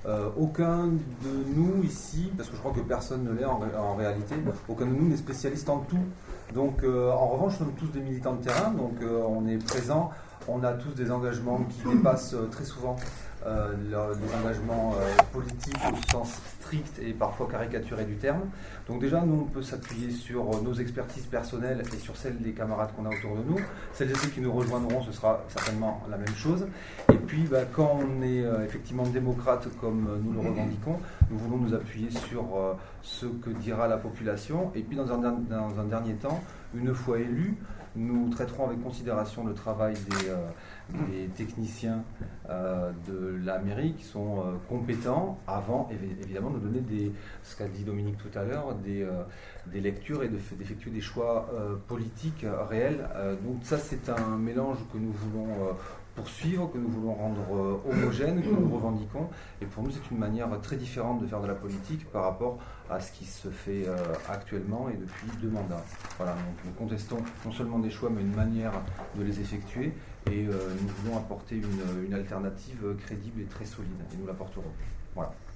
Aucun de nous ici, parce que je crois que personne ne l'est en réalité, aucun de nous n'est spécialiste en tout. Donc en revanche, nous sommes tous des militants de terrain, donc on est présents, on a tous des engagements qui dépassent très souvent des engagements politiques au sens strict et parfois caricaturé du terme. Donc déjà, nous, on peut s'appuyer sur nos expertises personnelles et sur celles des camarades qu'on a autour de nous. Celles et ceux qui nous rejoindront, ce sera certainement la même chose. Et puis, quand on est effectivement démocrate comme nous le revendiquons, nous voulons nous appuyer sur ce que dira la population. Et puis, dans un dernier temps, une fois élus, nous traiterons avec considération le travail des techniciens de la mairie qui sont compétents avant, évidemment, de donner ce qu'a dit Dominique tout à l'heure, des lectures et d'effectuer des choix politiques réels. Donc ça, c'est un mélange que nous voulons poursuivre, que nous voulons rendre homogène, que nous revendiquons. Et pour nous, c'est une manière très différente de faire de la politique par rapport à ce qui se fait actuellement et depuis 2 mandats. Voilà, donc nous contestons non seulement des choix, mais une manière de les effectuer. Et nous voulons apporter une alternative crédible et très solide. Et nous l'apporterons. Voilà.